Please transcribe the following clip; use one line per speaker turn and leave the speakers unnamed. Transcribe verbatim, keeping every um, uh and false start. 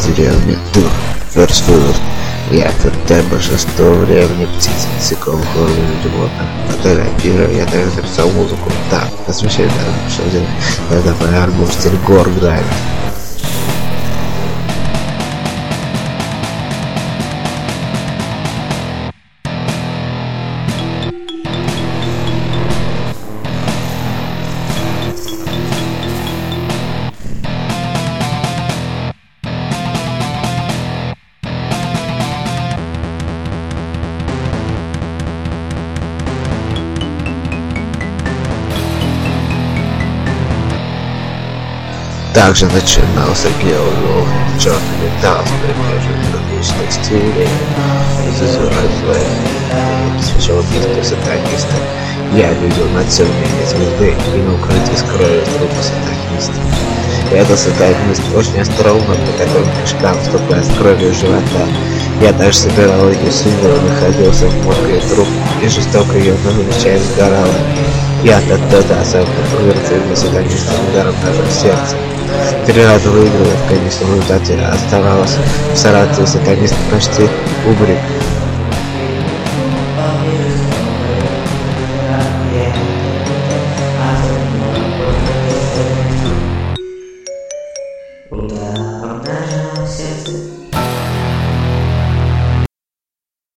деревня Дур, Ферстфуд. Я питаю большинство времени птиц, насекомых, органов, животных. Фотографирую, я также записал музыку. Так, посвящаю, что здесь. Это мой альбом в стиле гор грайм. Также начинался геолог, черный металл с приближенной различных стилей, посвящал убийству сатаниста. Я видел на темные звезды и на укрытии с кровью трупа сатаниста. Этот сатанист очень остроумно по таким мешкам, вступая с кровью живота. Я также собирал ее символы, находился в мозге труп и жестоко ее ночами сгорала. Я тогда особенно конвертированный сатанистом ударом ножа в сердце. Три раза выигрывая, в конечном результате оставалось в Саратове сатанист почти убрик.